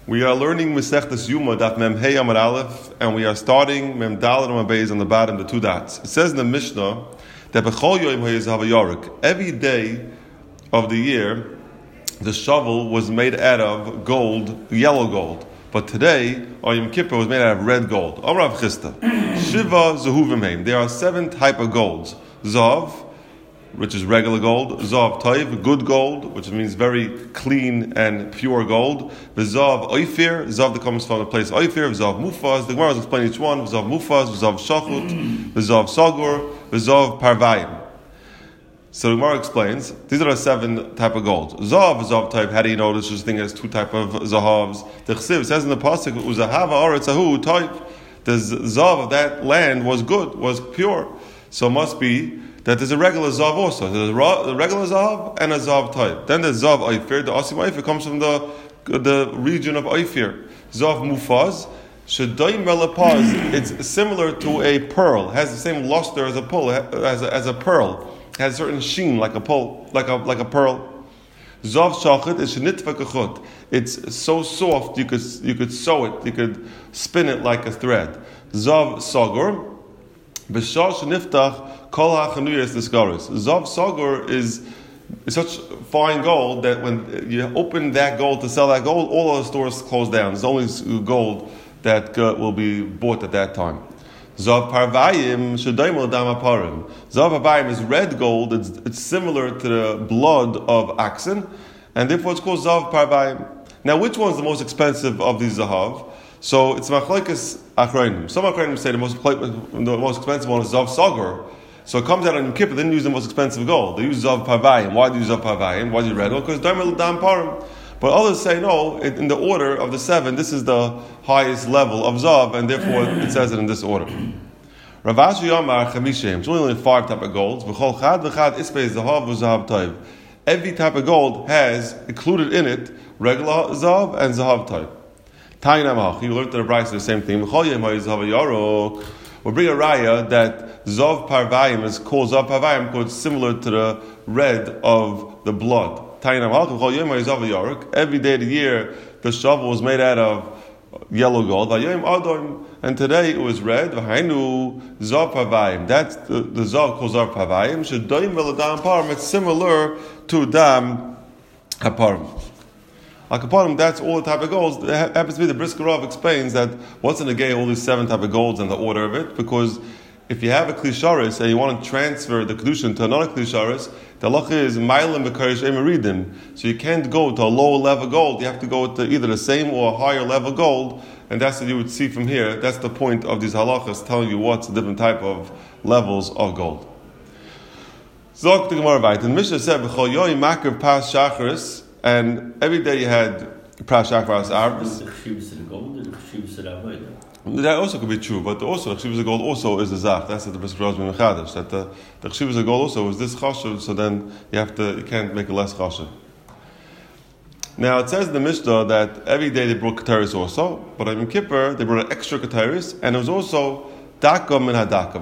We are learning Masechtas Yuma, Daf Mem Hey Amar Aleph, and we are starting Mem Daled Amar Beis on the bottom, the two dots. It says in the Mishnah that B'chol Yom HaYizav HaYarik, every day of the year, the shovel was made out of gold, yellow gold. But today, Yom Kippur was made out of red gold. Amar Rav Chisda, Shiva Zehuvim Heim. There are 7 types of golds. Zav, which is regular gold. Zav Taiv, good gold, which means very clean and pure gold. Zav Oifir, Zav that comes from the place Oifir. Zav Mufaz, the Gemara is explaining each one. Zav Mufaz, Zav Shachut, Zav Sagur, Zav Parvayim. So the Gemara explains, these are the 7 type of golds. Zav type, how do you know this thing has 2 type of zahavs? The Chsiv says in the Pasuk, Uzahava Aretzahu type. The zav of that land was good, was pure. So it must be that there's a regular zav also. There's a regular zav and a zav type. Then there's zav oifir. The asim oifir comes from the region of oifir. Zav mufaz. Shadayim relapaz. It's similar to a pearl. Has the same luster as a pearl. As a pearl. Has a certain sheen like a pearl. Zav shachit is shenitva kachut. It's so soft you could sew it. You could spin it like a thread. Zav sagur. B'shah sheniftach. Zav Sagur is such fine gold that when you open that gold to sell that gold, all of the stores close down. There's only gold that will be bought at that time. Zav Parvayim Shadaimel Dama Parim. Zav Parvayim is red gold. It's similar to the blood of oxen, and therefore it's called Zav Parvayim. Now, which one is the most expensive of these zahav? So it's machlokes achronim. Some achronim say the most expensive one is Zav Sagur. So it comes out on Yom Kippur, they didn't use the most expensive gold. They use Zav Parvayim. Why do you use Zav Parvayim? Why do you red gold? Because Daimel Dam Parim. But others say no, in the order of the 7, this is the highest level of Zav, and therefore it says it in this order. Rav Ashi Yamar Chamishim. It's only 5 type of golds. V'chol chad v'chad ispei zahav v'zahav taiv. Every type of gold has included in it regular Zav and Zahav type. Tainamach. You learned the Brisa the same thing. V'chol yom ha'yizav yarok. We'll bring a raya that Zav Parvayim is called Zav Parvayim because it's similar to the red of the blood. Every day of the year, the shovel was made out of yellow gold. And today it was red. Zav Parvayim. That's the Zav called Zav Parvayim. It's similar to Dam Haparim. That's all the type of golds. It happens to be the Brisker Rav explains that what's in the gay all these 7 type of golds and the order of it, because if you have a klisharis and you want to transfer the kedushin to another klisharis, the halacha is mailim b'karish emeridim. So you can't go to a lower level gold. You have to go to either the same or a higher level gold, and that's what you would see from here. That's the point of these halachas, telling you what's the different type of levels of gold. Zok the Gemara vayit. And Mishnah said b'chol yoyim makriv pas shacharis. And every day you had Prashak Varas Arabs. That also could be true, but also the Chshivas of gold also is the Zach. That's what the Brisker Rav Mechadash. That the Chshivas of gold also is this chashuv, so then you can't make a less chashuv. Now it says in the Mishnah that every day they brought Keteris also, but on Yom Kippur they brought an extra Keteris, and it was also Daka min hadaka.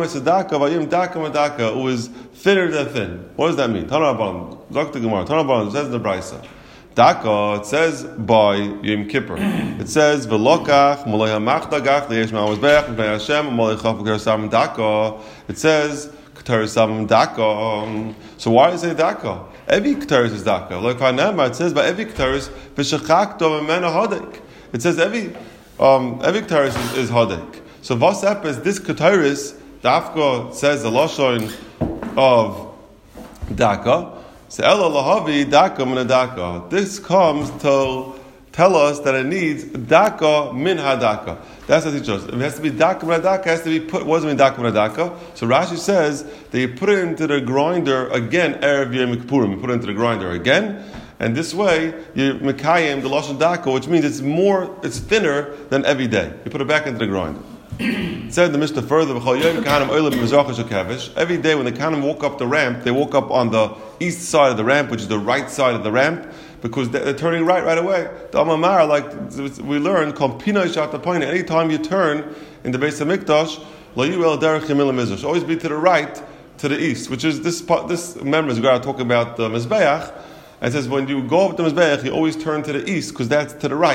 It was thinner than thin. What does that mean? Tanarabban, Dr. Gemara, Tanarabban, it says in the Brisa. Daka, it says by Yom Kippur. It says, V'lokach, Molei ha'machdagach, Le'yesh ma'amazbech, M'pnei Hashem, Molei chaf v'ker samim Daka. It says, Keteris samim Daka. So why does it say Daka? Every Keteris is Daka. Like Vanema, it says, by every Keteris, V'shachak do m'mena hadek. It says every Keteris is hadek. So what's up is this Keteris, Dafka says the Lashon of Daka. So Ela Lahavi Daka min Daka. This comes to tell us that it needs Daka min hadaka. That's what it teaches us. If it has to be Daka min hadaka, it has to be put. What does it mean Daka min hadaka? So Rashi says that you put it into the grinder again. Erev Yom Kippurim. You put it into the grinder again. And this way, you mekayim the lashon daka, which means it's thinner than every day. You put it back into the grinder. It said in the Mishnah further, every day when the Kahanim walk up the ramp, they walk up on the east side of the ramp, which is the right side of the ramp, because they're turning right away. The Amamara, like we learned, anytime you turn in the Beis HaMikdash, always be to the right, to the east, which is this member is going to talk about the Mizbeach, and it says when you go up the Mizbeach, you always turn to the east, because that's to the right,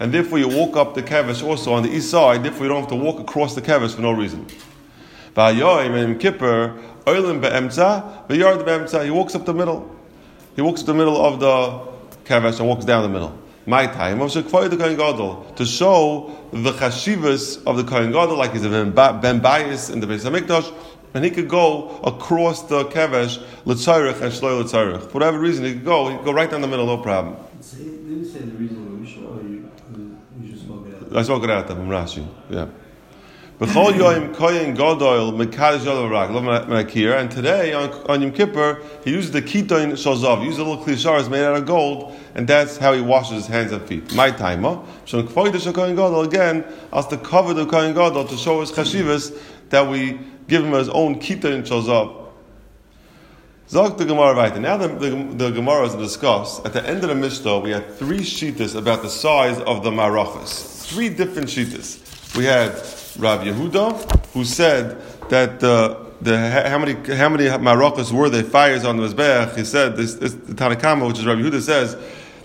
and therefore you walk up the kevesh also on the east side. Therefore, you don't have to walk across the kevesh for no reason. V'hayoyim and Kippur oilim be'emtza v'yard be'emtza. He walks up the middle. He walks up the middle of the kevesh and walks down the middle. My time of Shekvoy the Kohen Gadol, to show the chashivas of the Kohen Gadol, like he's a ben bayis in the Beis Hamikdash, and he could go across the kevesh l'tzarich and shloi l'tzarich. For whatever reason, he could go right down the middle, no problem. Didn't you say the reason why we should, or you just spoke it out? I spoke it out from Rashi. Yeah. B'chol yoyim Kohen Gadol mekadosh yadav raglav menakir, and today on Yom Kippur he uses the kitoin shalzav. He uses a little klisharas made out of gold, and that's how he washes his hands and feet. My timer, Shon Kvoidish Kohen Gadol again, as the cover the Kohen Gadol to show his chashivas that we give him his own kitoin shalzav. Zog the Gemara right. Now the Gemara is discussed. At the end of the Mishnah, we had 3 shittas about the size of the marachas. 3 different shittas. We had Rav Yehuda, who said that how many marachas were there, fires on the Mizbeach. He said this the Tanakama, which is Rav Yehuda, says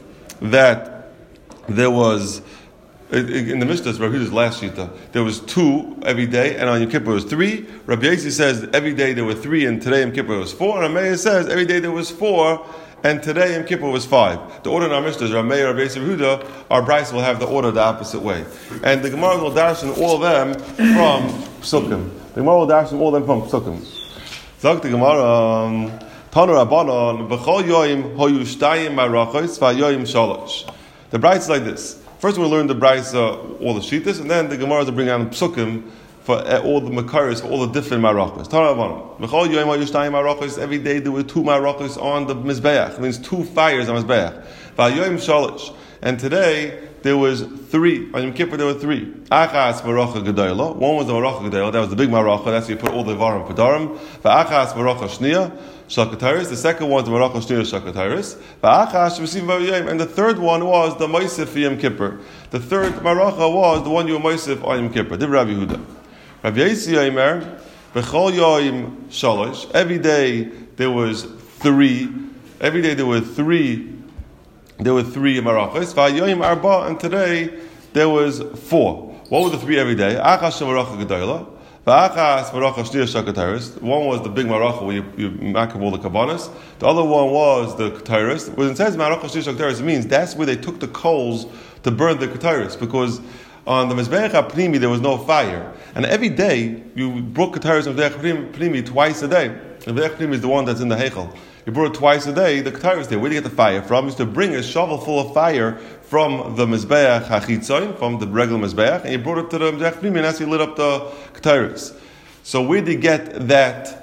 that there was in the Mishnah, Rav Yehuda's last shita, there was 2 every day, and on Yom Kippur it was 3. Rabbi Yosi says every day there were 3, and today Yom Kippur was 4. And Rameir says every day there was 4, and today Yom Kippur was 5. The order in our Mishnah is Rameir, Rabbi Yosi, Yehuda. Our Bryce will have the order the opposite way, and the Gemara will darshan all of them from Psukim. The Gemara will darshan all of them from Psukim. Zog the Gemara, Tanu Rabbanon, B'chol Yoyim Hoyu Shtayim Marachos V'Yoyim Shalosh. The Bryce is like this. First, we'll learn the Bryce, all the Shittas, and then the Gemara will bring out Psukim for all the Makaris, for all the different Marachos. B'chol Yoyim Hoyu Shtayim Marachos. Every day there were 2 Marachos on the Mizbeach. It means 2 fires on Mizbeach. V'Yoyim Shalosh. And today there was 3. On Yom Kippur there were 3. Achas Maracha Gedolah. One was the Maracha Gedolah. That was the big Maracha. That's where you put all the Varam Padarim. V'achas Maracha Shnia Shakataris. The second one was the Maracha Shnia Shakataris. V'achas Shemasiv V'Yom. And the third one was the Moisef Yom Kippur. The third Maracha was the one you were Moisef on Yom Kippur. Div Rabbi Yehuda. Rabbi Yosi Yomer B'chol Yoyim Shalosh. Every day there was 3. Every day there were 3. There were 3 marachos. V'hayoyim arba, and today there was 4. What were the 3 every day? Achas maracha gedolah, v'achas maracha shnia shakataris. One was the big maracha where you makam all the kabbanas. The other one was the kataris. When it says maracha shnia shakataris, it means that's where they took the coals to burn the kataris, because on the Mizbeach HaPnimi there was no fire, and every day you brought kataris on Mizbeach HaPnimi twice a day. The Mizbeach HaPnimi is the one that's in the Heichel. You brought it twice a day. The kataris there. Where do you get the fire from? You used to bring a shovel full of fire from the Mizbeach HaChitzoin, from the regular Mizbeach, and you brought it to the Mizbeach HaPnimi, and that's how you lit up the kataris. So where did you get that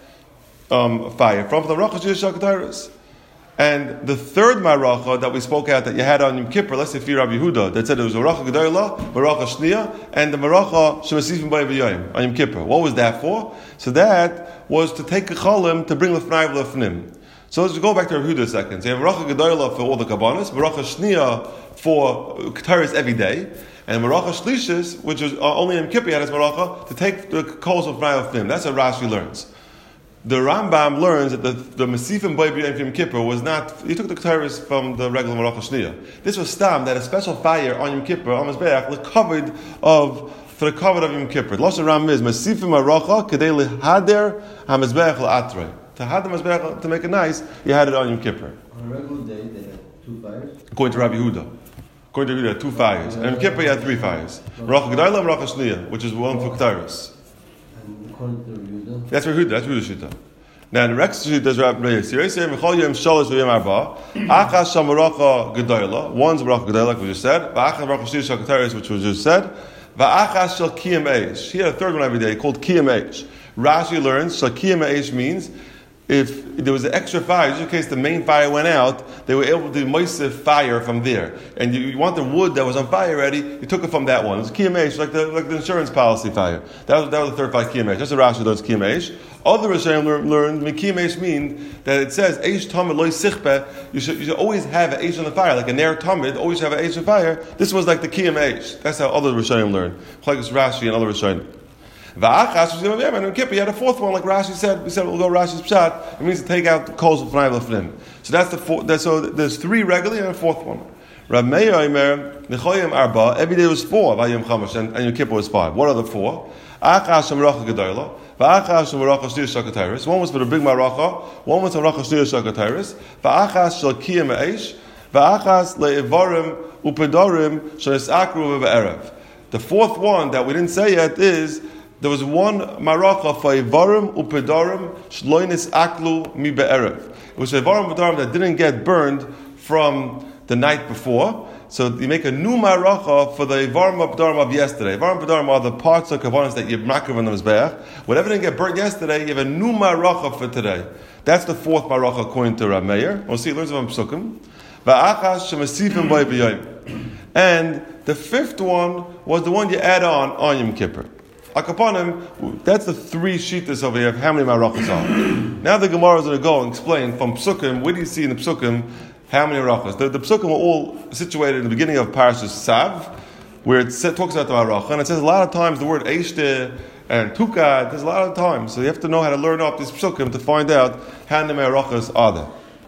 fire from? The Maracha Shnia Shakataris. And the third Maracha that we spoke out that you had on Yom Kippur, let's say for Rabbi Yehuda, that said it was Maracha Gedolah, Maracha Shnia, and the Maracha Shemasifim B'Yoyim on Yom Kippur. What was that for? So that was to take a cholim to bring Lefnai V'Lefnim. So let's go back to Rabbi Yehuda a second. So you have Maracha Gedolah for all the Kabbanas, Maracha Shnia for Kataris every day, and Maracha Shlishis, which was only in Kippur, had as Maracha, to take the coals of Lefnai V'Lefnim. That's what Rashi learns. The Rambam learns that the Masifim B'Yom Yom Kippur was not, he took the Kataris from the regular Maracha Shnia. This was Stam, that a special fire on Yom Kippur, on Mizbeach, for the covered of Yom Kippur. The Lashon Ram is Masifim Maracha Kedei Lehader HaMizbeach L'Atrei. To have the Mizbeach, to make it nice, you had it on Yom Kippur. On a regular day, they had 2 fires? According to Rabbi Yehuda. According to Yehuda, 2 fires. And Yom Kippur, you had 3 fires. Maracha Gedolah and Maracha Shnia, which is one for Kataris. And according to Yehuda? That's Yehuda, that's Yehuda's Shita. Now, the next Shita is Rabbi Yosi. Yosi says, V'chol Yom Shalosh V'Yom Arba, Achas Sham Maracha Gedolah, one's Maracha Gedolah, like we just said, V'achas Maracha Shnia Shakataris, which we just said, V'achas Shal Kiyam Eish. He had a third one every day called Kiyam Eish. Rashi learns, Shal Kiyam Eish means, if there was an extra fire, just in case the main fire went out, they were able to moisif fire from there. And you want the wood that was on fire already, you took it from that one. It was kiyamesh, like the insurance policy fire. That was the third fire, kiyamesh. That's what Rashi learns, kiyamesh. Other Rishonim learned kiyamesh mean that it says eish tamid loy sichpe. You should always have an eish on the fire, like a ner tamid. Always have an eish on fire. This was like the kiyamesh. That's how other Rishonim learn. Like Rashi and other Rishonim. V'achas and in Kippur, you had a fourth one, like Rashi said. We said we'll go Rashi's pshat. It means to take out the coals of Lefnai V'Lefnim. So that's the fourth. So there's 3 regularly and a fourth one. Rav Meir Omer, Nechoyim Arba, every day was 4, Vayim Chamash, and Yom Kippur was 5. What are the 4? Achas Maracha Gedola, Va'achas Maracha Shnir Shakataris. One was for the big Maracha, one was Maracha Shnir Shakataris, Va'achas Shal Kiyam Eish, Va'achas Le'ivarim Upedorim Shalisakru V'erev. The fourth one that we didn't say yet is, there was one Maracha for Ivarim Upedorim Shloinis Aklu Mi Be'erev. It was Ivarim Upedorim that didn't get burned from the night before. So you make a new maracha for the Ivarim Upedorim of yesterday. Ivarim Upedorim are the parts of kavanas that you makriv on the mizbeach. Whatever didn't get burnt yesterday, you have a new maracha for today. That's the fourth maracha according to Rav Meir. We'll see, it learns about Psukim. Va'achas shemasifim b'y b'yoyim. And the fifth one was the one you add on Yom Kippur. Akapanim, that's the 3 shittas over here of how many marachas are. Now the Gemara is going to go and explain from Psukim, what do you see in the Psukim, how many marachas? The Psukim are all situated in the beginning of Parashas Sav, where it talks about the maracha, and it says a lot of times the word Eishte and Tukad, there's a lot of times, so you have to know how to learn up this Psukim to find out how many marachas are there.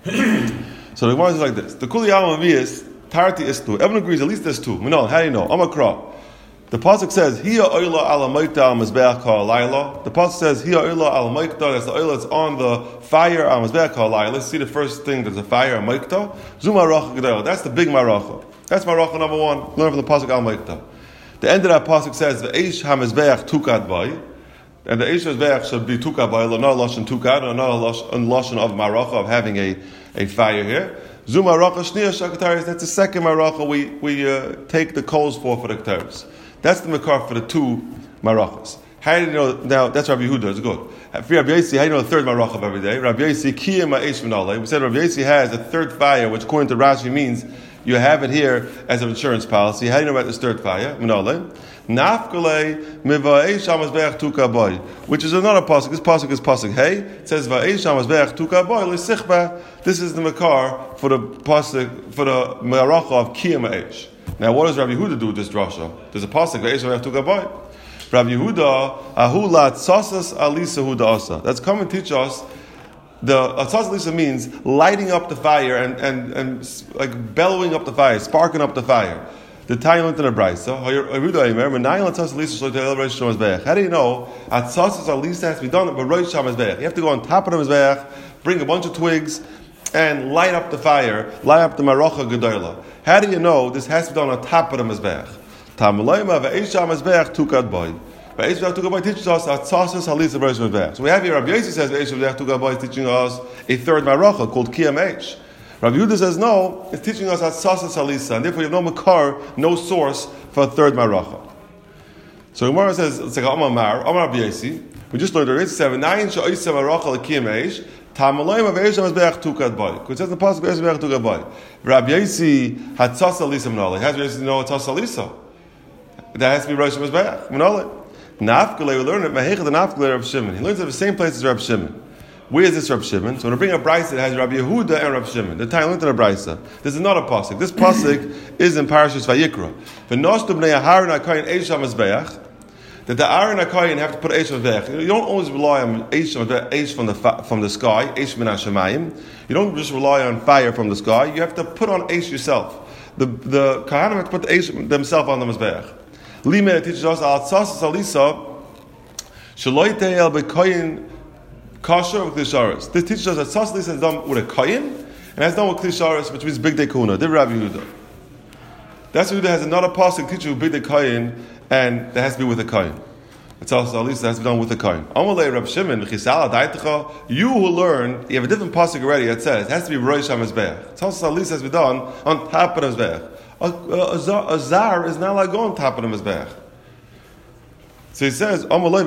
So the Gemara is like this, the Kuli Yama Vias, Tarti Istu, everyone agrees at least there's 2. Minol, how do you know? Amakra. The pasuk says, "Hiya oila ala moikta al mizbeach ka'alayla." The pasuk says, "Hiya oila ala moikta." That's the oila that's on the fire al mizbeach ka'alayla. Let's see the first thing. There's a fire al moikta. Zuma maracha gedol. That's the big maracha. That's maracha number 1. Learn from the pasuk al moikta. The end of that pasuk says, "Ve'eish hamizbeach tukad bay," and the eish mizbeach should be tukad bay. Not lashon tukad, or not lashon of maracha of having a fire here. Zuma maracha shniya shakataris. That's the second maracha we take the coals for the kataris. That's the makar for the 2 marachas. How do you know? Now that's Rabbi Yehuda. It's good. For Rabbi Yossi, how do you know the 3rd maracha of every day? Rabbi Yossi kiyam ha'esh v'nalei. We said Rabbi Yossi has a 3rd fire, which according to Rashi means you have it here as an insurance policy. How do you know about this 3rd fire? V'nalei. Nafkalei miva'esh hamazbeach tuka boy, which is another pasuk. This pasuk is pasuk hey. It says va'esh hamazbeach tuka boy l'sichba. This is the makar for the pasuk for the maracha of kiyam ha'esh. Now, what does Rabbi Yehuda do with this drasha? There's a pasuk Ve'esh hamazbeach tuka boy. Rabbi Yehuda ahulat sasas alisa huda asa. That's come and teach us. The sasas alisa means lighting up the fire and like bellowing up the fire, sparking up the fire. The Tailant and a Brisa. How do you know Atzasas at least has to be done but Rosh Hamazbeach? You have to go on top of the Mizbeach, bring a bunch of twigs, and light up the fire, light up the Maracha Gedola. How do you know this has to be done on top of the Mizbeach? Tamalayma ve'eish Hamazbeach tukad boy. Ve'eish Hamazbeach tukad boy teaches us Atzasas at least the Rosh Hamazbeach. So we have here Rabbi Yossi says ve'eish Hamazbeach tukad boy is teaching us a 3rd Maracha called Kiyam H. Rabbi Yehuda says no, it's teaching us at Sasas Halisa, and therefore you have no makar, no source for a 3rd maracha. So Gemara says, it's like Amar Rabbi Yossi. We just learned already 7. Nayin she'oisem maracha l'kiyam eish, ta'amalayim ave'esh hamazbeach tukad boy. Because it says in the pasuk ave'esh hamazbeach tukad boy. Rabbi Yossi had Sasas Halisa Menoleh. Has Rabbi Yossi know it's Sasas Halisa? That has to be Rosh Hamazbeach Menoleh. Nafkalei, we learn it. Mahechad the Nafkalei Rabbi Shimon. He learns at the same place as Rabbi Shimon. Where is this Rabbi Shimon? So when I bring a brisa that has Rabbi Yehuda and Rabbi Shimon, the Tailant and a brisa. There's another pasuk. This pasuk is in Parashas Vayikra. V'noshtu b'nei Aharon HaKoyin eish hamazbeach. That the Aaron HaKoyin have to put eish hamazbeach. You don't always rely on eish from the sky, eish min hashamayim. You don't just rely on fire from the sky. You have to put on eish yourself. The Kohanim have to put the eish themselves on the mizbeach. Lima teaches us al tzasas alisa shaloi te'el b'koyin kasher with klisharis. This teaches us that Saslis has done with a koyin and has done with klisharis, which means big day kuna. Did Rabbi Yehuda? That's Yehuda has another pasuk teaching you big day koyin, and that has to be with a koyin. It's also at least that has to be done with a koyin. Amalei Rabbi Shimon v'chisala daitecha. You who learn, you have a different pasuk already that says it has to be Rosh Hamazbeach. It's also at least has to be done on top of the mizbeach. A zar is not like going on top of the mizbeach. So he says, is there any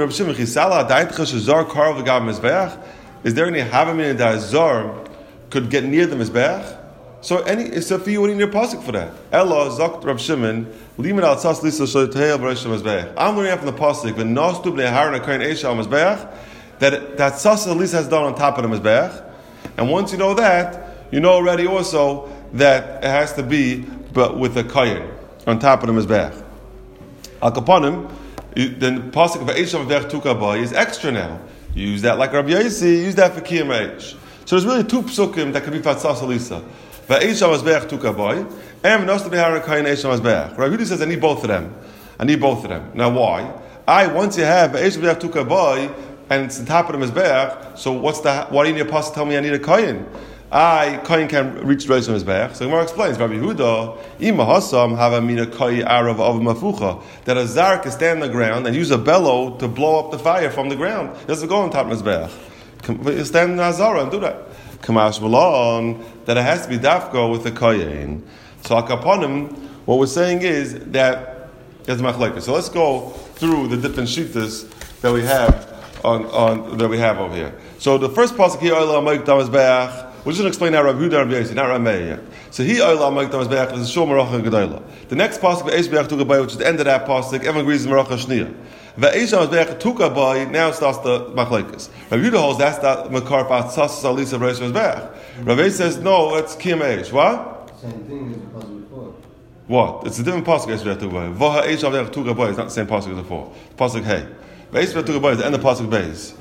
Havamina that a Zar could get near the Mizbeach? So for you, what do you need a pasuk for that? Ella Zakt Rav Shimon, Liman al Tzas Lisa Shoytei B'Rosh Mizbeach. I'm learning from the pasuk, when Nostu B'nei Aharon HaKoyin eish Mizbeach, that Tzas at least has done on top of the Mizbeach. And once you know that, you know already also that it has to be but with a Koyin on top of the Mizbeach. Al Kapanim, then the pasuk of Eish Hamazbeach Tukad Boy is extra now. You use that like Rabbi Yossi, use that for Kiyam Eish. So there's really 2 psukim that can be Fatzas Alisa. Eish Hamazbeach Tukad Boy, And Nosta Beharon Kayin Eisham Mizbeach. Rabbi Yehuda says, I need both of them. Now why? Once you have Eisham Mizbeach Tuka Boy, and it's the top of the Mizbeach, so why didn't your apostle tell me I need a Kayin? Kayin can reach the Eisham Mizbeach. So Gemara explains, Rabbi Yehuda, Ima Hassam have a mina Kayi Arav of Mafucha, that a Zar can stand on the ground and use a bellow to blow up the fire from the ground. He doesn't go on top of Mizbeach. You stand in the Azara and do that. Kamash Malon, that it has to be Dafko with the Kayin. So Akaponim, what we're saying is that there's machlekes. So let's go through the different shittas that we have that we have over here. So the first pasuk here, Oila Amayk Damazbeach, we're just going to explain now Rabbi Yehuda and Rabbi Yossi, not Rabbi Meir yet. So he Oila Amayk Damazbeach is Shul Maracha Gedola. The next pasuk, Ve'esh Beach Tukabay, which is the end of that pasuk, everyone agrees is Maracha Shniya. Ve'esh Damazbeach Tukabay, now starts the machlekes. Rabbi Yehuda holds that's the Makar Patzas Salisa Reish Mizbeach. Rabbi Yossi says no, it's Kiyam Eish. What? Same thing as the puzzle before. What? It's a different pasuk. Vaha Eish Avech Tuga Boy. It's not the same pasuk as before. Pasuk Hey. Eish Avech Tuga Boy is the end of pasuk Beis.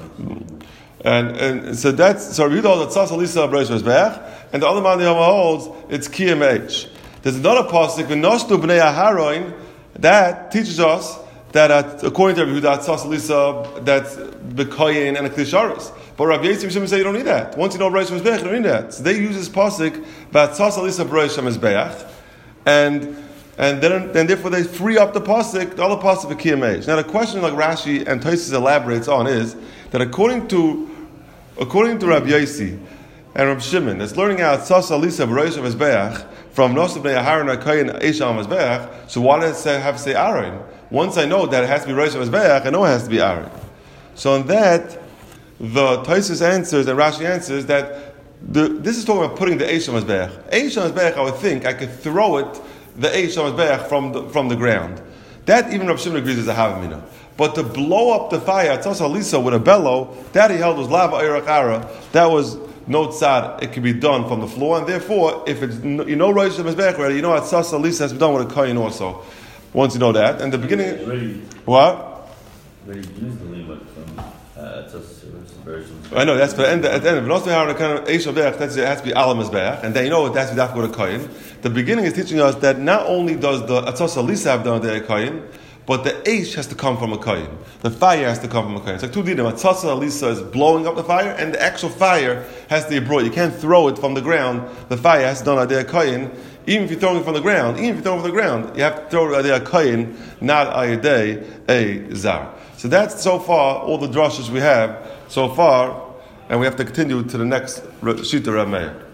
And so that's so Rabbi Yehuda holds that Tzas Alisa Breish Mizbeach, and the other man the Yoma holds it's Kiyam Eish. There's another pasuk V'noshtu Bnei Aharon that teaches us that according to Rabbi Yehuda Tzas Alisa that's B'Koyin and a Klisharis. But Rabbi Yossi Mishim say you don't need that. Once you know Breish Mizbeach, you don't need that. So they use this pasuk Tzas Alisa Breish Mizbeach. And then therefore they free up the pasuk, the other pasuk of Kiyam Eish. Now the question, like Rashi and Tosfos elaborates on, is that according to Rabbi Yossi and Rabbi Shimon, that's learning out Tzas Alisa B'Reish Mizbeach from Nosav Bnei Aharon Kayin Eish Al Mizbeach. So why does it have to say Aaron? Once I know that it has to be Reish Mizbeach, I know it has to be Aaron. So on that, the Tosfos answers and Rashi answers that. This is talking about putting the Eish on Mizbeach. Eish on Mizbeach, I would think I could throw it, the Eish on Mizbeach from the ground. That even Rav Shimon agrees is a Havamina. But to blow up the fire, Tzas Alisa with a bellow, that he held was Lava Eirach Ara. That was no tzad. It could be done from the floor, and therefore, if it's Reish on Mizbeach already, you know that Tzas Alisa has to be done with a Kayin also. Once you know that, and the beginning, what? Already used the limit from version. I know that's for the end. At the end, but also how the kind of Eish of Beach, it has to be Alam Mizbeach, and then you know that's to be Dafko the Kayin. The beginning is teaching us that not only does the Atzos Alisa have done the Kayin, but the Eish has to come from a Kayin. The fire has to come from a Kayin. It's like two dinim. Atzos Alisa is blowing up the fire, and the actual fire has to be brought. You can't throw it from the ground. The fire has to be done a Kayin. Even if you're throwing it from the ground, you have to throw it a Kayin, not a Zar. So that's so far all the drushes we have so far, and we have to continue to the next Shita Rav Meir.